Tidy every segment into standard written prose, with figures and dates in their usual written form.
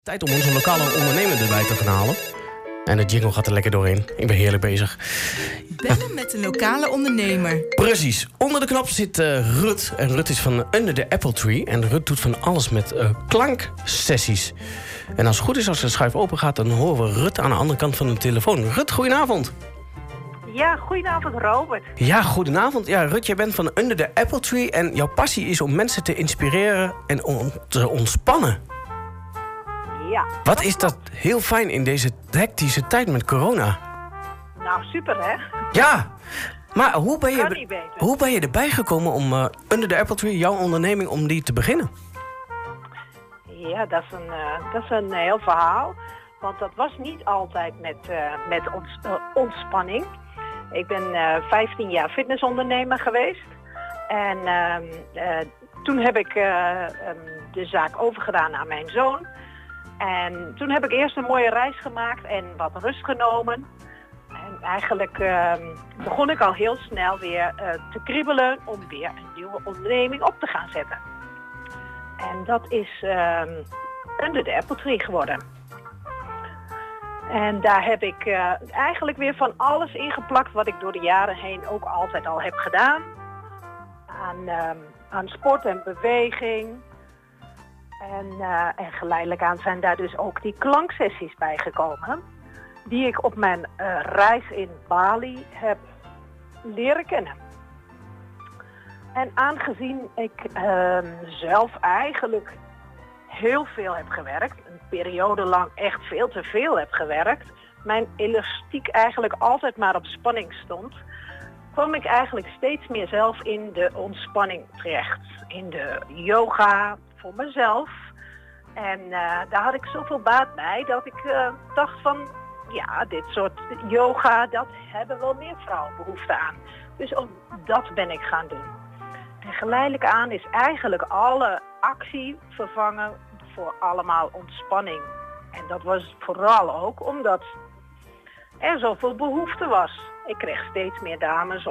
Tijd om onze lokale ondernemer erbij te gaan halen. En de jingle gaat er lekker doorheen. Ik ben heerlijk bezig. Bellen met een lokale ondernemer. Precies. Onder de knop zit Rut. En Rut is van Under the Apple Tree. En Rut doet van alles met klanksessies. En als het goed is, als de schuif open gaat, dan horen we Rut aan de andere kant van de telefoon. Rut, goedenavond. Ja, goedenavond Robert. Ja, goedenavond. Ja, Rut, jij bent van Under the Apple Tree. En jouw passie is om mensen te inspireren en om te ontspannen. Ja. Wat is dat heel fijn in deze hectische tijd met corona. Nou, super hè? Ja, maar hoe ben je erbij gekomen om Under the Apple Tree, jouw onderneming, om die te beginnen? Ja, dat is een heel verhaal. Want dat was niet altijd met ontspanning. Ik ben 15 jaar fitnessondernemer geweest. En toen heb ik de zaak overgedaan aan mijn zoon. En toen heb ik eerst een mooie reis gemaakt en wat rust genomen. En eigenlijk begon ik al heel snel weer te kriebelen om weer een nieuwe onderneming op te gaan zetten. En dat is Under the Apple Tree geworden. En daar heb ik eigenlijk weer van alles ingeplakt wat ik door de jaren heen ook altijd al heb gedaan. Aan sport en beweging. En geleidelijk aan zijn daar dus ook die klanksessies bijgekomen. Die ik op mijn reis in Bali heb leren kennen. En aangezien ik zelf eigenlijk heel veel heb gewerkt, een periode lang echt veel te veel heb gewerkt, mijn elastiek eigenlijk altijd maar op spanning stond, kwam ik eigenlijk steeds meer zelf in de ontspanning terecht. In de yoga voor mezelf. En daar had ik zoveel baat bij dat ik dacht van, ja, dit soort yoga, dat hebben wel meer vrouwen behoefte aan. Dus ook dat ben ik gaan doen. En geleidelijk aan is eigenlijk alle actie vervangen voor allemaal ontspanning. En dat was vooral ook omdat er zoveel behoefte was. Ik kreeg steeds meer dames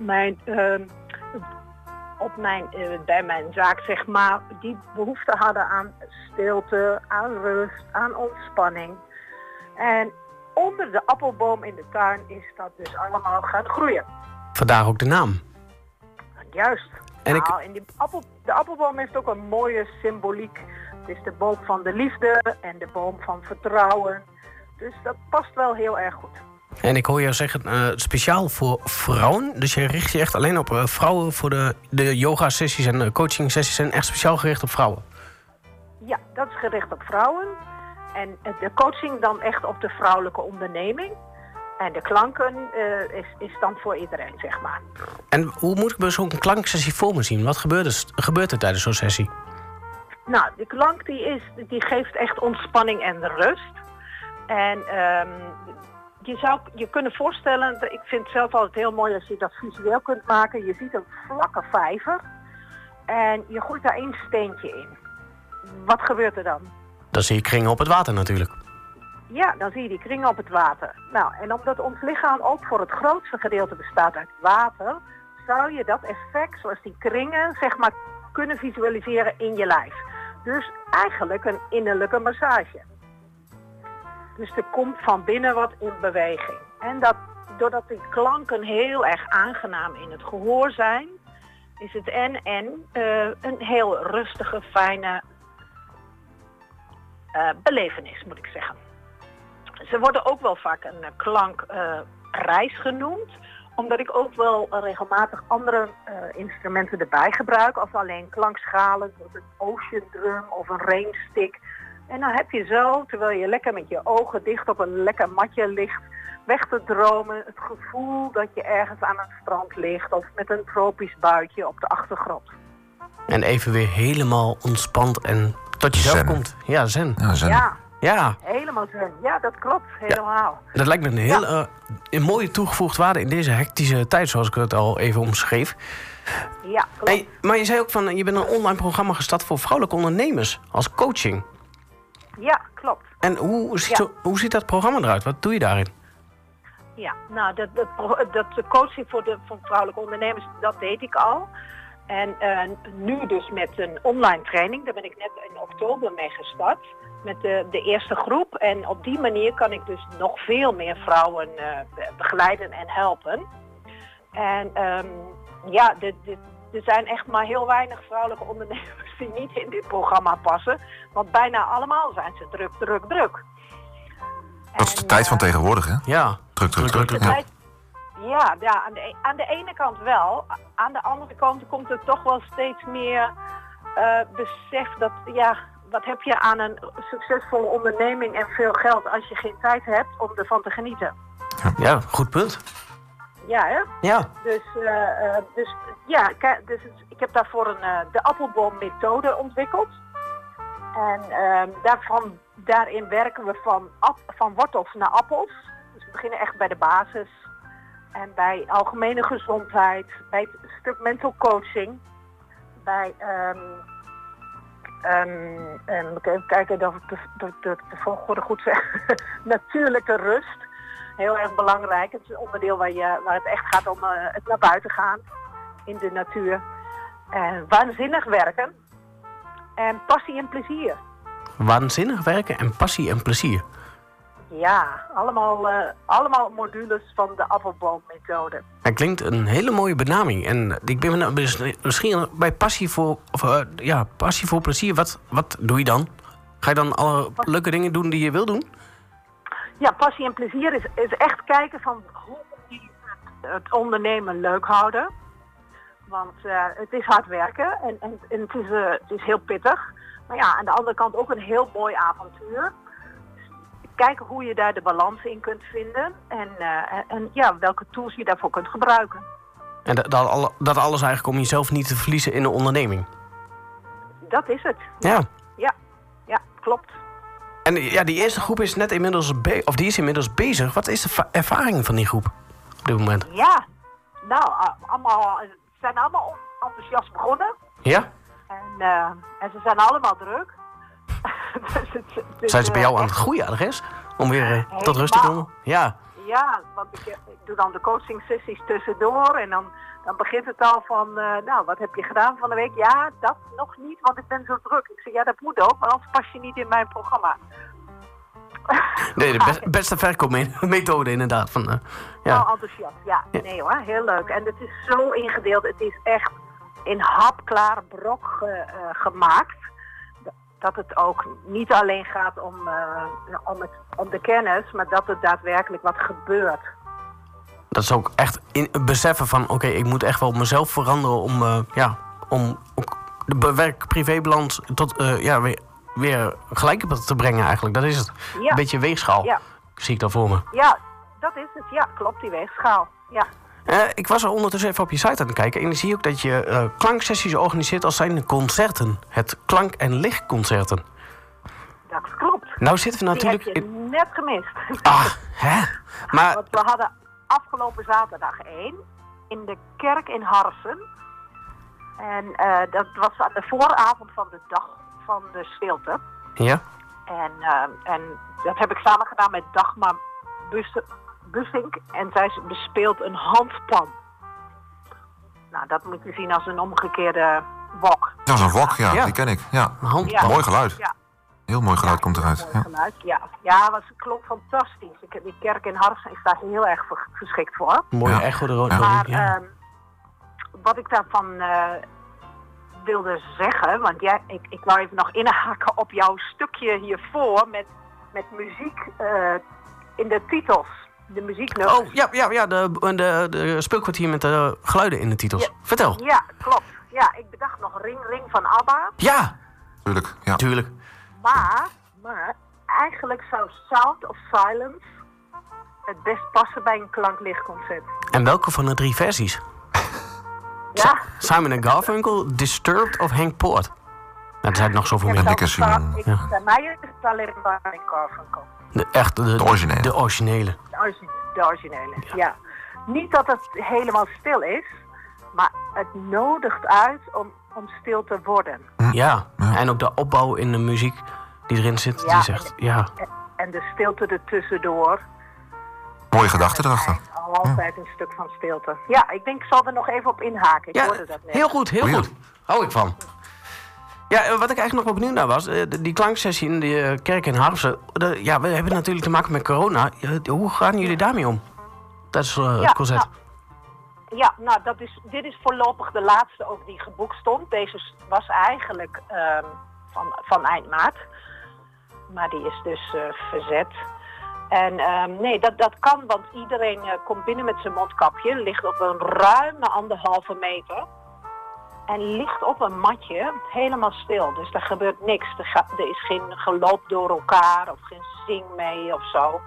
bij mijn zaak, zeg maar, die behoefte hadden aan stilte, aan rust, aan ontspanning. En onder de appelboom in de tuin is dat dus allemaal gaan groeien. Vandaar ook de naam. Juist. En de appelboom heeft ook een mooie symboliek. Het is de boom van de liefde en de boom van vertrouwen. Dus dat past wel heel erg goed. En ik hoor jou zeggen, speciaal voor vrouwen. Dus je richt je echt alleen op vrouwen voor de yoga-sessies en coaching-sessies zijn echt speciaal gericht op vrouwen? Ja, dat is gericht op vrouwen. En de coaching dan echt op de vrouwelijke onderneming. En de klanken is dan voor iedereen, zeg maar. En hoe moet ik bij zo'n klanksessie voor me zien? Wat gebeurt er tijdens zo'n sessie? Nou, de klank die geeft echt ontspanning en rust. En je zou je kunnen voorstellen, ik vind het zelf altijd heel mooi als je dat visueel kunt maken. Je ziet een vlakke vijver en je gooit daar één steentje in. Wat gebeurt er dan? Dan zie je kringen op het water natuurlijk. Ja, dan zie je die kringen op het water. Nou, en omdat ons lichaam ook voor het grootste gedeelte bestaat uit water, zou je dat effect, zoals die kringen, zeg maar, kunnen visualiseren in je lijf. Dus eigenlijk een innerlijke massage. Dus er komt van binnen wat in beweging. En doordat die klanken heel erg aangenaam in het gehoor zijn, is het een heel rustige, fijne belevenis, moet ik zeggen. Ze worden ook wel vaak een klankreis genoemd, omdat ik ook wel regelmatig andere instrumenten erbij gebruik, als alleen klankschalen, zoals een ocean drum of een rainstick. En dan heb je zo, terwijl je lekker met je ogen dicht op een lekker matje ligt, weg te dromen, het gevoel dat je ergens aan het strand ligt of met een tropisch buitje op de achtergrond. En even weer helemaal ontspannen en tot jezelf komt. Ja, zen. Ja, zen. Ja. Helemaal zen. Ja, dat klopt. Helemaal. Ja, dat lijkt me een heel een mooie toegevoegde waarde in deze hectische tijd, zoals ik het al even omschreef. Ja, klopt. Hey, maar je zei ook van, je bent een online programma gestart voor vrouwelijke ondernemers als coaching. Ja, klopt. En hoe ziet dat programma eruit? Wat doe je daarin? Ja, nou, dat coaching voor vrouwelijke ondernemers, dat deed ik al. En nu dus met een online training, daar ben ik net in oktober mee gestart. met de eerste groep. En op die manier kan ik dus nog veel meer vrouwen begeleiden en helpen. En er zijn echt maar heel weinig vrouwelijke ondernemers die niet in dit programma passen. Want bijna allemaal zijn ze druk. Dat is de tijd van tegenwoordig, hè? Ja. Druk. Ja, aan de ene kant wel. Aan de andere kant komt er toch wel steeds meer besef dat, wat heb je aan een succesvolle onderneming en veel geld als je geen tijd hebt om ervan te genieten. Ja, goed punt. Ja, hè? Ja. Dus ik heb daarvoor de appelboommethode ontwikkeld. En daarin werken we van wortels naar appels. Dus we beginnen echt bij de basis. En bij algemene gezondheid, bij het stuk mental coaching, bij even kijken of ik de volgorde goed zeg. Natuurlijke rust. Heel erg belangrijk. Het is een onderdeel waar het echt gaat om het naar buiten gaan in de natuur. Waanzinnig werken en passie en plezier. Waanzinnig werken en passie en plezier. Ja, allemaal modules van de appelboommethode. Dat klinkt een hele mooie benaming. En ik ben misschien bij passie voor plezier. Wat doe je dan? Ga je dan alle leuke dingen doen die je wil doen? Ja, passie en plezier is echt kijken van hoe moet je het ondernemen leuk houden. Want het is hard werken en het is heel pittig. Maar ja, aan de andere kant ook een heel mooi avontuur. Kijken hoe je daar de balans in kunt vinden en welke tools je daarvoor kunt gebruiken. En dat alles eigenlijk om jezelf niet te verliezen in een onderneming? Dat is het. Ja, klopt. En die eerste groep is net inmiddels bezig. Wat is de ervaring van die groep op dit moment? Ja, nou, ze zijn allemaal enthousiast begonnen. Ja? En ze zijn allemaal druk. Zijn ze bij jou aan het groeien, adres? Om weer tot rust te komen? Ja. Ja, want ik doe dan de coaching sessies tussendoor. En dan begint het al van, wat heb je gedaan van de week? Ja, dat nog niet, want ik ben zo druk. Ik zeg, ja, dat moet ook, maar anders pas je niet in mijn programma. Nee, de beste verkoopmethode inderdaad. Nou, enthousiast, ja. Nee hoor, heel leuk. En het is zo ingedeeld, het is echt in hapklare brok gemaakt. Dat het ook niet alleen gaat om de kennis, maar dat er daadwerkelijk wat gebeurt. Dat is ook echt beseffen van, oké, ik moet echt wel mezelf veranderen om de werk-privébalans tot weer gelijk te brengen eigenlijk. Dat is het. Ja. Een beetje weegschaal, zie ik dan voor me. Ja, dat is het. Ja, klopt, die weegschaal. Ja. Ik was er ondertussen even op je site aan het kijken en ik zie ook dat je klanksessies organiseert als zijnde concerten. Het klank- en lichtconcerten. Dat klopt. Nou zitten we natuurlijk... Die heb je net gemist. Hè? Maar... Want we hadden afgelopen zaterdag 1 in de kerk in Harsen. En dat was aan de vooravond van de dag van de stilte. Ja. En dat heb ik samen gedaan met Dagmar Bussink. En zij bespeelt een handpan. Nou, dat moet je zien als een omgekeerde wok. Dat is een wok, ja, die ken ik. Ja. Een handpan. Mooi geluid. Ja. Heel mooi geluid komt eruit. Mooi geluid, ja, het klonk fantastisch. Die kerk in Harsen is daar heel erg geschikt voor. Mooi echo de rode. Maar wat ik daarvan wilde zeggen, want ik wou even nog inhaken op jouw stukje hiervoor met muziek in de titels. De muzieknummers. Oh, ja, de speelkwartier met de geluiden in de titels. Ja. Vertel. Ja, klopt. Ja, ik bedacht nog Ring Ring van ABBA. Ja. Tuurlijk, ja. Tuurlijk. Maar eigenlijk zou Sound of Silence het best passen bij een klanklichtconcert. En welke van de 3 versies? Ja. Simon & Garfunkel, Disturbed of Hank Poort? Nou, er zijn nog zoveel meer. Bij mij is het alleen maar Hank Garfunkel. De originele. De originele. De originele, ja. Niet dat het helemaal stil is, maar het nodigt uit om stil te worden. Ja, en ook de opbouw in de muziek die erin zit, die is echt, En de stilte ertussendoor. Mooie gedachte erachter. Altijd een stuk van stilte. Ja, ik denk ik zal er nog even op inhaken. Ik hoorde dat net. Heel goed. Hou ik van. Ja, wat ik eigenlijk nog wel benieuwd naar was... die klanksessie in de kerk in Harmsen... we hebben natuurlijk te maken met corona. Hoe gaan jullie daarmee om? Dat is het concert. Dit is voorlopig de laatste ook die geboekt stond. Deze was eigenlijk van eind maart. Maar die is dus verzet. En nee, dat kan, want iedereen komt binnen met zijn mondkapje. Ligt op een ruime 1,5 meter. En ligt op een matje, helemaal stil. Dus er gebeurt niks. Er is geen geloop door elkaar of geen zing mee of zo.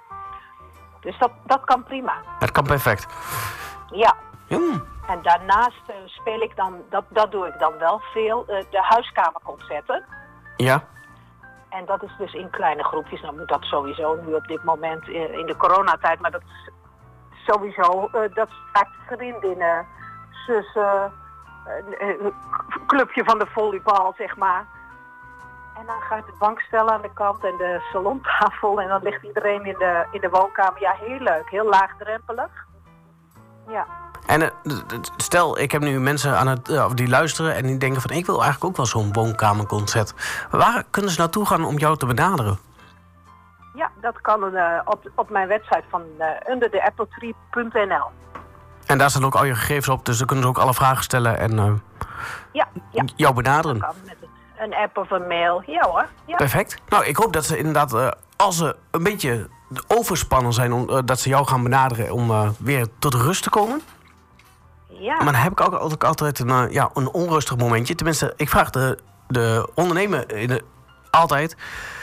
Dus dat kan prima. Dat kan perfect. Ja. En daarnaast speel ik dan, dat doe ik dan wel veel, de huiskamerconcerten. Ja. En dat is dus in kleine groepjes. Nou moet dat sowieso nu op dit moment in de coronatijd. Maar dat is sowieso, dat vaak vriendinnen, zussen, clubje van de volleybal, zeg maar. En dan gaat de bankstel aan de kant en de salontafel. En dan ligt iedereen in de woonkamer. Ja, heel leuk. Heel laagdrempelig. Ja. En stel, ik heb nu mensen aan die luisteren en die denken van... ik wil eigenlijk ook wel zo'n woonkamerconcert. Waar kunnen ze naartoe gaan om jou te benaderen? Ja, dat kan op mijn website van undertheappletree.nl. En daar staan ook al je gegevens op, dus dan kunnen ze ook alle vragen stellen en jou benaderen. Dat kan met een app of een mail. Ja hoor. Ja. Perfect. Nou, ik hoop dat ze inderdaad, als ze een beetje overspannen zijn... dat ze jou gaan benaderen om weer tot rust te komen. Ja. Maar dan heb ik ook altijd een onrustig momentje. Tenminste, ik vraag de ondernemer altijd...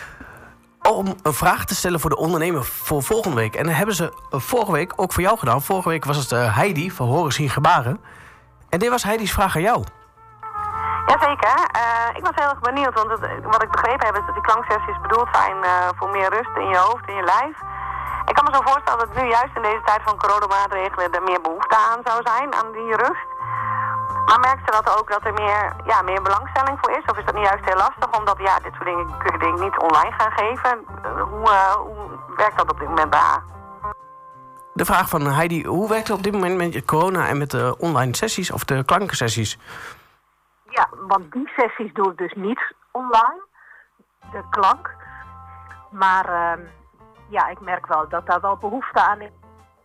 om een vraag te stellen voor de ondernemer voor volgende week. En dat hebben ze vorige week ook voor jou gedaan. Vorige week was het Heidi van Horen Zien Gebaren. En dit was Heidi's vraag aan jou. Jazeker. Ik was heel erg benieuwd, want wat ik begrepen heb is dat die klanksessies bedoeld zijn voor meer rust in je hoofd, in je lijf. Ik kan me zo voorstellen dat nu juist in deze tijd van coronamaatregelen er meer behoefte aan zou zijn, aan die rust. Maar merkt ze dat ook dat er meer belangstelling voor is? Of is dat niet juist heel lastig, omdat dit soort dingen kun je denk ik niet online gaan geven? Hoe werkt dat op dit moment bij haar? De vraag van Heidi, hoe werkt het op dit moment met corona en met de online sessies of de klankensessies? Ja, want die sessies doe ik dus niet online, de klank. Maar ik merk wel dat daar wel behoefte aan is.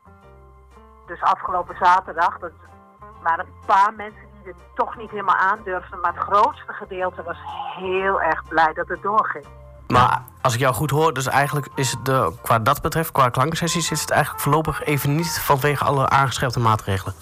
Dus afgelopen zaterdag, dat waren een paar mensen die het toch niet helemaal aandurfden. Maar het grootste gedeelte was heel erg blij dat het doorging. Maar als ik jou goed hoor, dus eigenlijk is het qua dat betreft, qua klankensessies... is het eigenlijk voorlopig even niet vanwege alle aangescherpte maatregelen.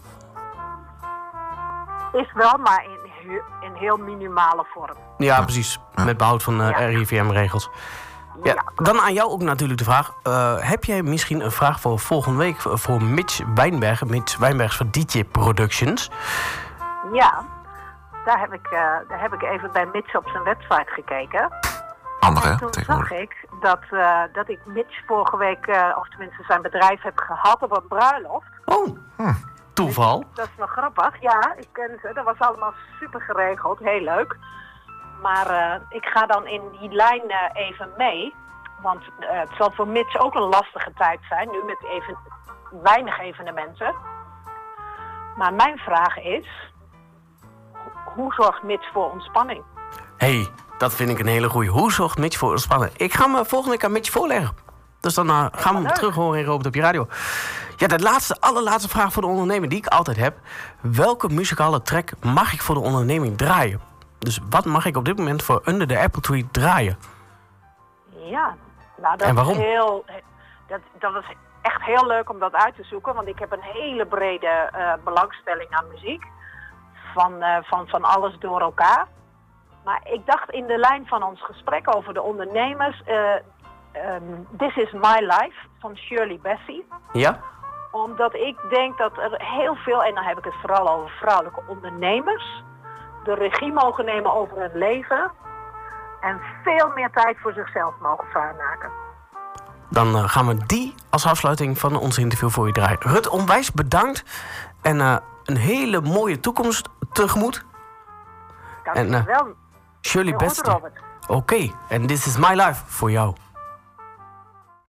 Is wel, maar in heel minimale vorm. Ja, precies. Met behoud van RIVM-regels. Ja, dan aan jou ook natuurlijk de vraag. Heb jij misschien een vraag voor volgende week voor Mitch Wijnberg? Mitch Wijnbergs van DJ Productions. Ja, daar heb ik even bij Mitch op zijn website gekeken. Handig, hè? En toen zag ik dat ik Mitch vorige week, of tenminste zijn bedrijf, heb gehad op een bruiloft. Oh, toeval. Dat is wel grappig. Ja, ik ken ze. Dat was allemaal super geregeld. Heel leuk. Maar ik ga dan in die lijn even mee. Want het zal voor Mitch ook een lastige tijd zijn. Nu met weinig evenementen. Maar mijn vraag is... hoe zorgt Mitch voor ontspanning? Dat vind ik een hele goeie. Hoe zorgt Mitch voor ontspanning? Ik ga me volgende week aan Mitch voorleggen. Dus dan gaan we hem terug horen in Robert op je radio. Ja, de allerlaatste vraag voor de ondernemer die ik altijd heb. Welke muzikale track mag ik voor de onderneming draaien? Dus wat mag ik op dit moment voor Under the Apple Tree draaien? Ja, nou dat en waarom? Dat was echt heel leuk om dat uit te zoeken. Want ik heb een hele brede belangstelling aan muziek. Van alles door elkaar. Maar ik dacht in de lijn van ons gesprek over de ondernemers... This is My Life van Shirley Bassey. Ja? Omdat ik denk dat er heel veel, en dan heb ik het vooral over vrouwelijke ondernemers... de regie mogen nemen over hun leven... en veel meer tijd voor zichzelf mogen vrijmaken. Dan gaan we die als afsluiting van ons interview voor je draaien. Rut, onwijs bedankt. En een hele mooie toekomst tegemoet. Dank je wel. Shirley Bassey. Oké, en This is My Life voor jou.